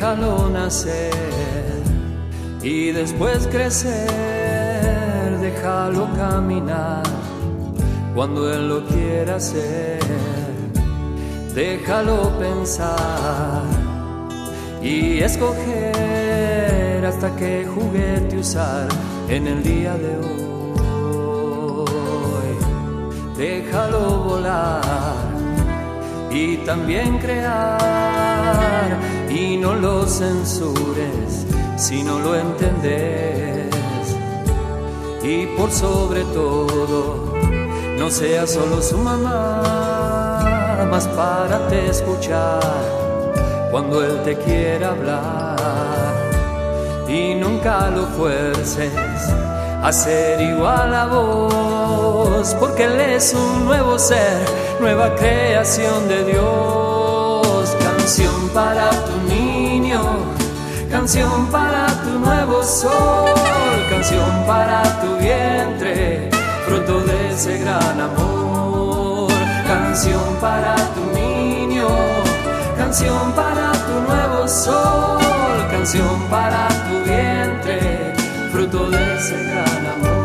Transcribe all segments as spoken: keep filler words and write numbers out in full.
déjalo nacer y después crecer, déjalo caminar cuando él lo quiera hacer, déjalo pensar y escoger hasta qué juguete usar en el día de hoy, déjalo volar y también crear, y no lo censures si no lo entendés, y por sobre todo no seas solo su mamá, más párate a escuchar cuando él te quiera hablar, y nunca lo fuerces a ser igual a vos, porque él es un nuevo ser, nueva creación de Dios. Canción para tu niño, canción para tu nuevo sol, canción para tu vientre, fruto de ese gran amor. Canción para tu niño, canción para tu nuevo sol, canción para tu vientre, fruto de ese gran amor.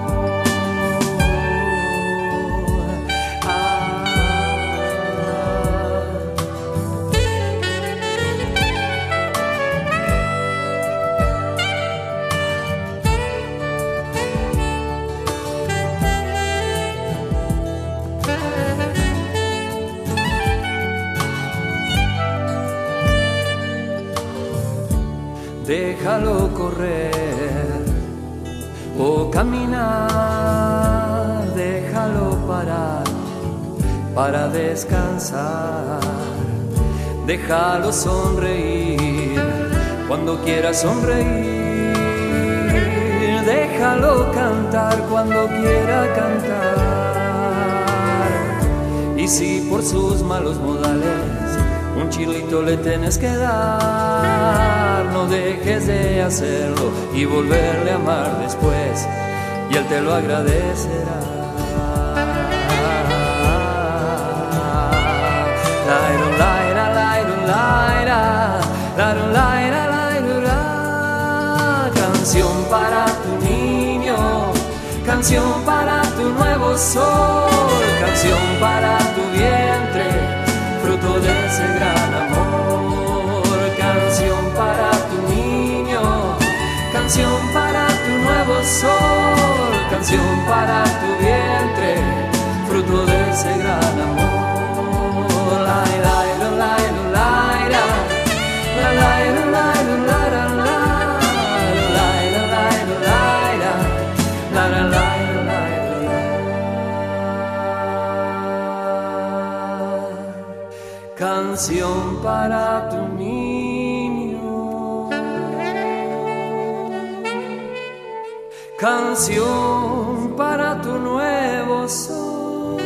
Ah. Déjalo correr o caminar, déjalo parar para descansar, déjalo sonreír cuando quiera sonreír, déjalo cantar cuando quiera cantar, y si por sus malos modales un chilito le tienes que dar, no dejes de hacerlo y volverle a amar después, y él te lo agradecerá. Lairo, laira, lairo, laira, lairo, laira, lairo, la. Canción para tu niño, canción para tu nuevo sol, canción para tu vientre, fruto de ese gran amor. Canción para tu niño, canción para tu nuevo sol, canción para tu vientre, fruto de ese gran amor. La la la la la la la la la canción para tu niño, canción para tu nuevo sol,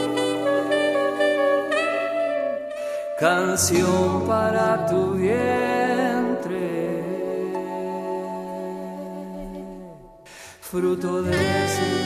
canción para tu vientre, fruto de ese